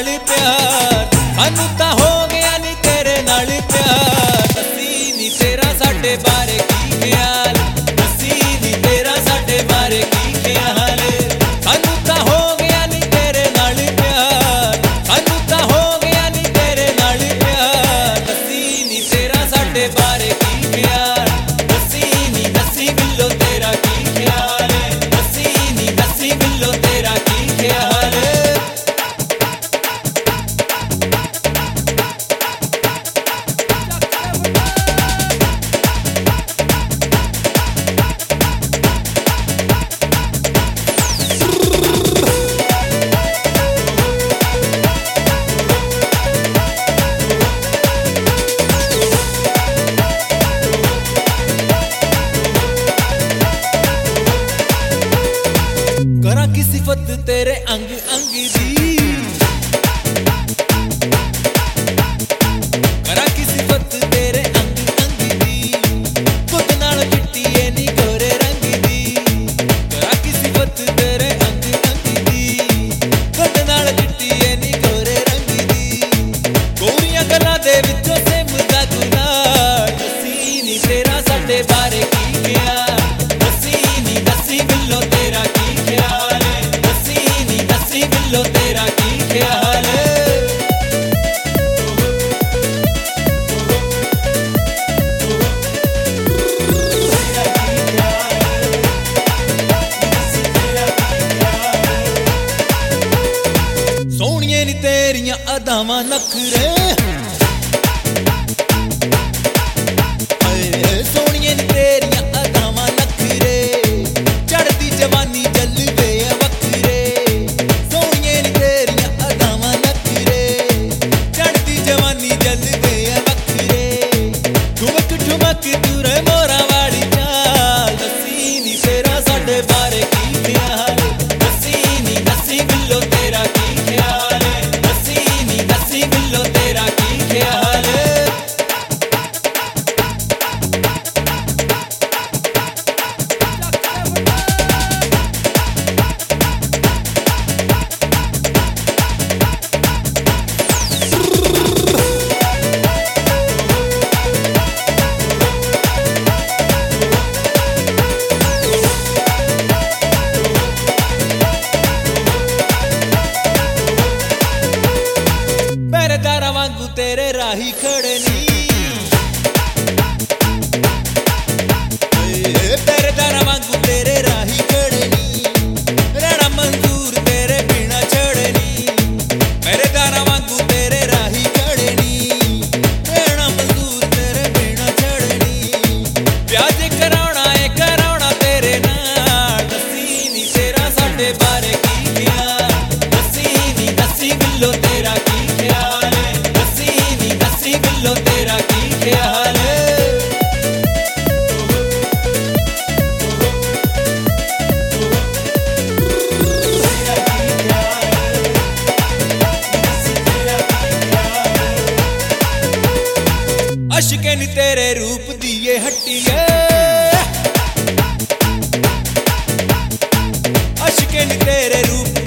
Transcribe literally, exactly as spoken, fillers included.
नाल प्यार, सानू तां हो गया नी तेरे नाल प्यार। दसी नी तेरा साडे बारे की ख्याल, दसी नी तेरा साडे बारे की ख्याल। सानू तां हो गया नी तेरे नाल प्यार, सानू तां हो गया नी तेरे नाल प्यार। दसी नी तेरा साडे बारे की ख्याल, दसी नी दसी बिल्लो तेरा की ख्याल, दसी नी दसी बिल्लो तेरा की ख्याल। करा की सिफत तेरे अंग अंग दी, करा की सिफत तेरे अंग अंग दी। खुद नाल चिट्टी ए नी गोरे रंग दी, करा की सिफत तेरे अंग अंग दी। खुद नाल चिट्टी ए नी गोरे रंग दी। गोरियां गल्लां दे विचों सिमदा गुनाह, दसी नी तेरा साडे बारे की ख्याल, दसी नी दसी बिल्लो तेरा की ख्याल, दसी नी दसी बिल्लो तेरा की ख्याल। सोहणिए नी तेरियां अदावां नखरे, सोहणिए नी तेरियां अदावां नखरे। चढ़दी जवानी जलवे वखरे, सोहणिए नी तेरियां अदावां नखरे। चढ़दी जवानी जलवे वखरे। ठुमक ठुमक तुरे मोरा वाली चाल, दसी नी तेरा साडे बारे की ख्याल, दसी नी दसी बिल्लो तेरा की ख्याल, दसी नी दसी बिल्लो तेरा की ख्याल। पहरेदारा वांगू तेरे राही खड़े नी, पहरेदारा वांगू तेरे राही खड़े नी। रहना मंजूर तेरे बिना छड़े नी, पहरेदारा वांगू तेरे राही खड़े नी। रहना मंजूर तेरे बिना छड़े नी। ब्याज कराउणा ए कराउणा तेरे नाल, दसी नी तेरा साडे बारे की ख्याल, दसी नी दसी बिल्लो तेरा की ख्याल, दसी नी दसी बिल्लो तेरा की ख्याल। अशके नी तेरे रूप दिए हट्टिए, अशके नी तेरे रूप